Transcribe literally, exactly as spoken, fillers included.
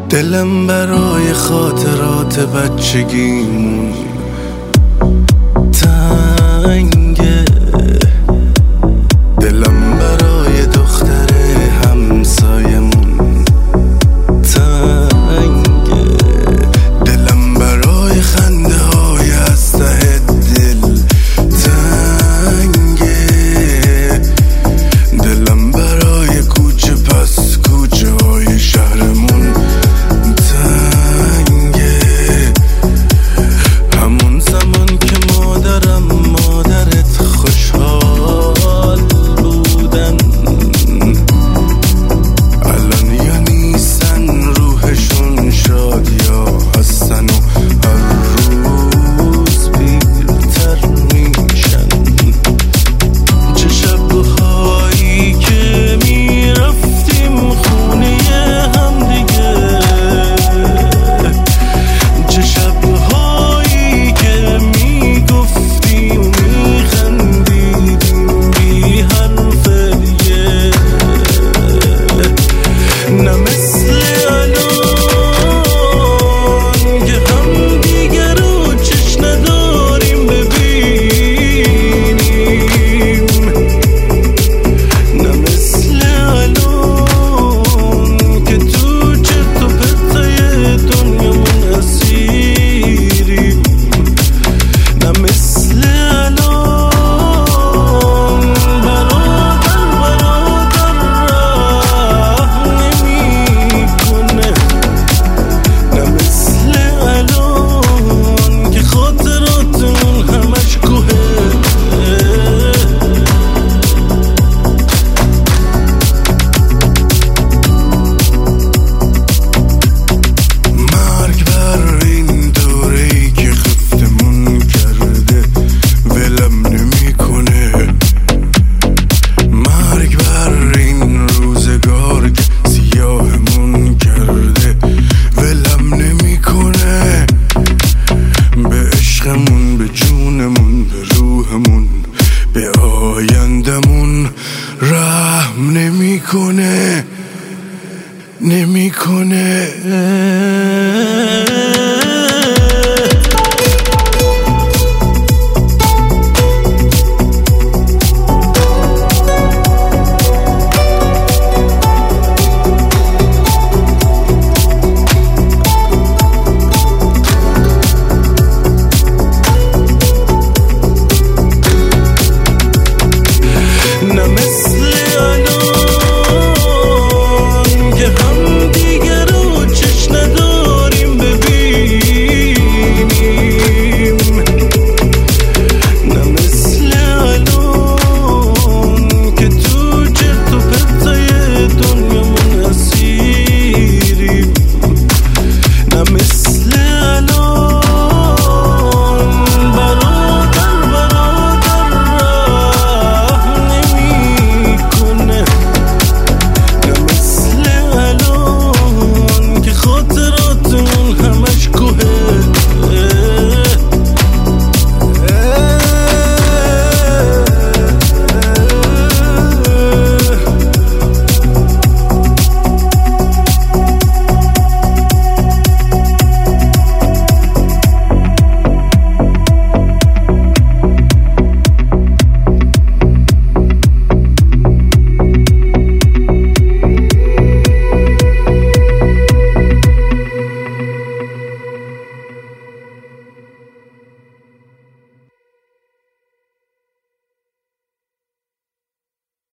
دلم برای خاطرات بچگیمون تنگه، دلم برای دختر همسایمون تنگه، دلم برای خنده های از ته دل تنگه، دلم برای کوچه پس کوچه های شهرمون تنگه. همون زمان که مادرم مادرت خوشحال بودن، الان یا نیستن، روحشون شاد یا هستن و هر روز پیرتر میشن. چه شبهایی که میرفتیم خونه هم دیگه، چه شبهایی که میگفتیم میخندیدیم بی حرف دیگه. نه مثل الان که هم دیگه رو چشم نداریم ببینیم، نه مثل الان که تو چرت و پرتای دنیامون اسیریم، نه مثل الان برادر برادر راه نمیکنه، نه مثل الان که خاطراتمون همش کوهه. مرگ بر این دوره‌ای که خفتمون کرده ولم نمیکنه، مرگ بر این روزگار که سیاهمون کرده ولم نمیکنه، به عشقمون، به جونمون، به روحمون، به آیندمون رحم نمیکنه نمیکنه.